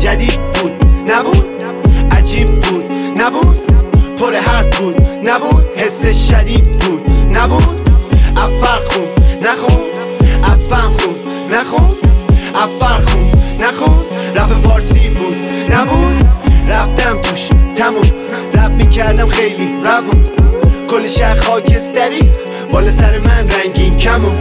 جدید بود نبود، عجیب بود نبود، پر حرف بود نبود، حس شدید بود نبود، افر خون نخون، افم خون نخون، افر خون نخون، رپ فارسی بود نبود، رفتم توش تموم، رپ میکردم خیلی روون، کل شهر خاکستری بالا سر من رنگین کمون،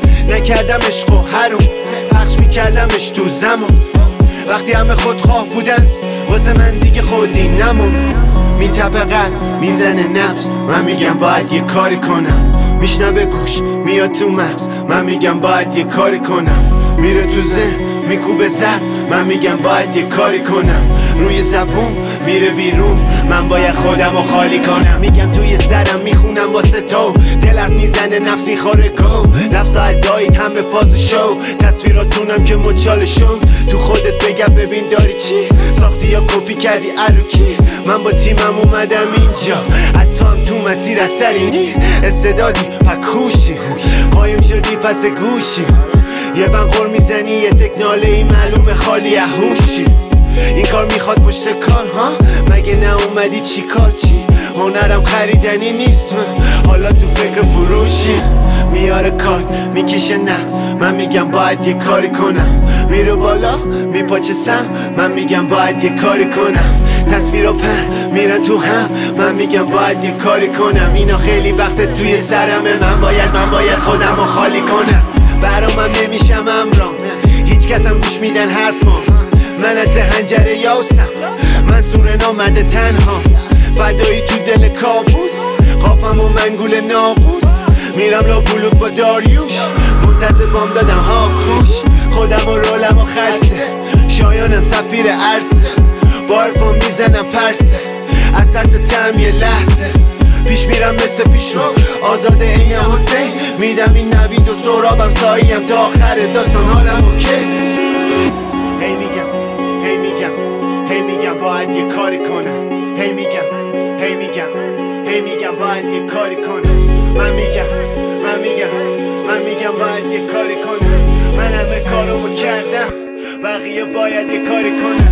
نکردم عشق و حروم، پخش میکردمش تو زمان، وقتی همه خودخواه بودن واسه من دیگه خودی نمون، میتپه قلب میزنه نبض، من میگم باید یه کاری کنم، میشنوه گوش میاد تو مغز، من میگم باید یه کاری کنم، میره تو ذهن میکوبه زد، من میگم باید یه کاری کنم، روی زبون میره بیرون، من باید خودمو خالی کنم، میگم توی سرم میخونم واسه تو، دلت میزنه نفسی خارگو، لفظ ادایید همه فاز شو، تصویراتونم که مچالشون، تو خودت بگم ببین داری چی ساختی یا کپی کردی اروکی، من با تیمم اومدم اینجا، حتی هم تو مسیر اثری نی، استعدادی پکوشی، قایم شدی پس گوشی، یه بنقر میزنی یه تکناله ای معلومه خالی هوشی، این کار میخواد پشت کار ها، مگه نه اومدی چی کار چی، هنرم خریدنی نیست، حالا تو فکر فروشی، میاره کارت میکشه نقد، من میگم باید یه کاری کنم، میره بالا میپاچه سم، من میگم باید یه کاری کنم، تصویرا پر میرن تو هم، من میگم باید یه کاری کنم، اینا خیلی وقت توی سرمه، من باید خودم رو خالی کنم، برامم نمیشم امرام، هیچ کس هم گوش میدن حرفام، من عطر هنجره یاسم، من سور نامده تنها، فدایی تو دل کابوس، قافم و منگول ناقوس، میرم لا بلوک با داریوش، منتظر بام دادم ها کوش، خودم و رولم و خلصه، شایانم سفیر عرصه، با عرفان میزنم پرسه، اثر تا تم یه لحظه، پیش میرم مثل پیش رو آزاده این حسین، میدم این نوید و سرابم ساییم تا آخر داستان حالم اوکی، هی میگم باید یه کاری کنم، هی میگم باید یه کاری کنم، من میگم باید یه کاری کنم، من همه کارمو کردم، بقیه باید یه کاری کنم.